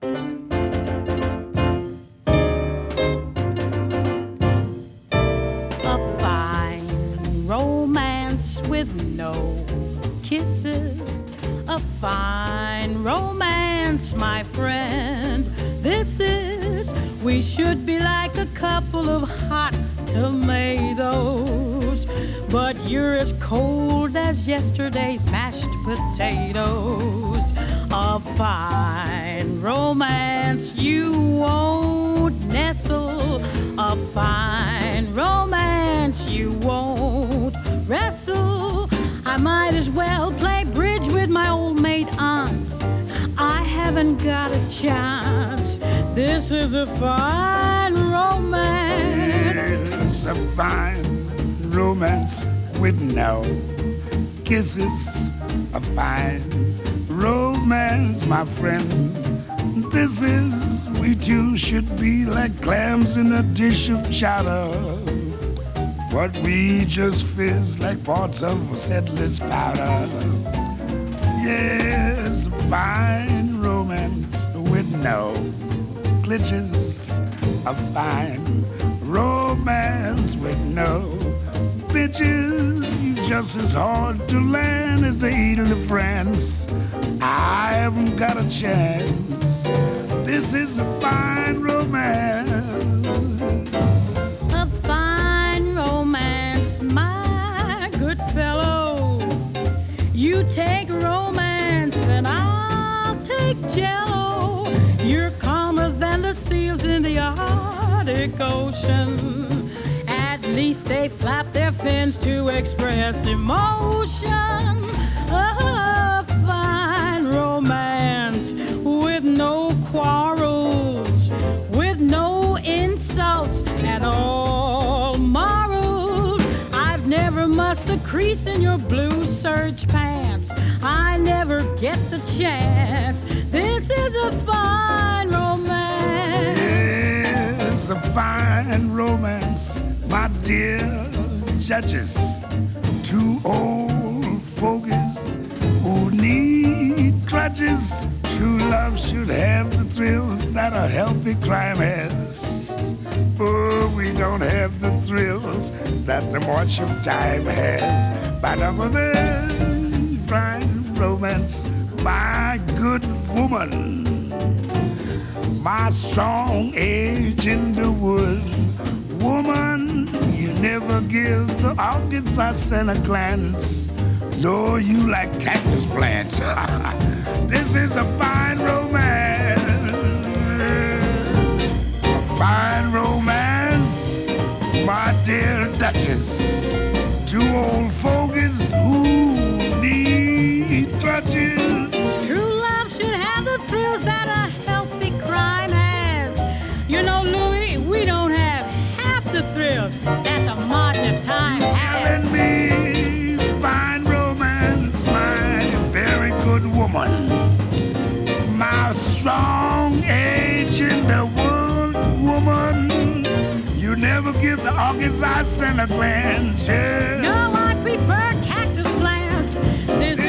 A fine romance with no kisses. A fine romance, my friend. This is, we should be like a couple of hot tomatoes. But you're as cold as yesterday's mashed potatoes. A fine romance you won't nestle. A fine romance you won't wrestle. I might as well play bridge with my old maid aunts. I haven't got a chance. This is a fine romance. It's a fine romance with no kisses. A fine romance, my friend. This is, we two should be like clams in a dish of chowder. But we just fizz like parts of settler's powder. Yes, fine romance with no glitches. A fine romance with no bitches. Just as hard to land as the Ile of France. I haven't got a chance. This is a fine romance. A fine romance, my good fellow. You take romance and I'll take jello. You're calmer than the seals in the Arctic Ocean. At least they flap their fins to express emotion. A fine romance with no quarrels, with no insults at all. Morals, I've never mussed a crease in your blue serge pants. I never get the chance. This is a fine romance. Yes, a fine romance, my dear judges. Two old fogies who need crutches. True love should have the thrills that a healthy crime has. But we don't have the thrills that the march of time has. But I'm a fine romance, my good woman. My strong age in the wood. Woman, you never give the orchids I send a glance. No, you like cactus plants. This is a fine romance. A fine romance, my dear Duchess. Two old fogies who need crutches. True love should have the thrills that a healthy crime has. You know, Louis, we don't have half the thrills that the march of time has. Telling me, fine romance, my very good woman. My strong age in the world, woman. You never give the orchids I send a glance. Yes. No, I prefer cactus plants. This